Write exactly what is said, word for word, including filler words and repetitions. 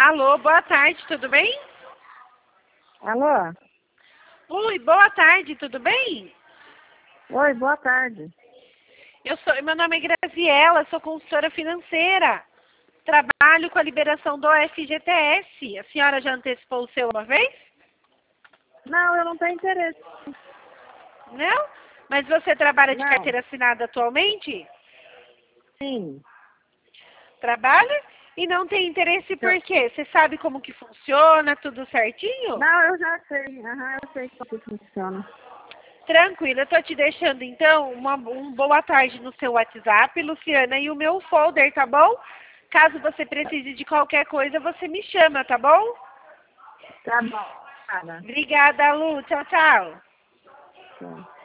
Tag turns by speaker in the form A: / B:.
A: Alô, boa tarde, tudo bem?
B: Alô?
A: Oi, boa tarde, tudo bem?
B: Oi, boa tarde.
A: Eu sou, meu nome é Graziela, sou consultora financeira. Trabalho com a liberação do F G T S. A senhora já antecipou o seu uma vez?
B: Não, eu não tenho interesse.
A: Não? Mas você trabalha de
B: Não.
A: carteira assinada atualmente?
B: Sim.
A: Trabalha? E não tem interesse por quê? Você sabe como que funciona, tudo certinho?
B: Não, eu já sei. Aham, eu sei como funciona.
A: Tranquilo, eu tô te deixando então uma um boa tarde no seu WhatsApp, Luciana, e o meu folder, tá bom? Caso você precise de qualquer coisa, você me chama, tá bom?
B: Tá bom. Nada.
A: Obrigada, Lu. Tchau, tchau.
B: Tchau.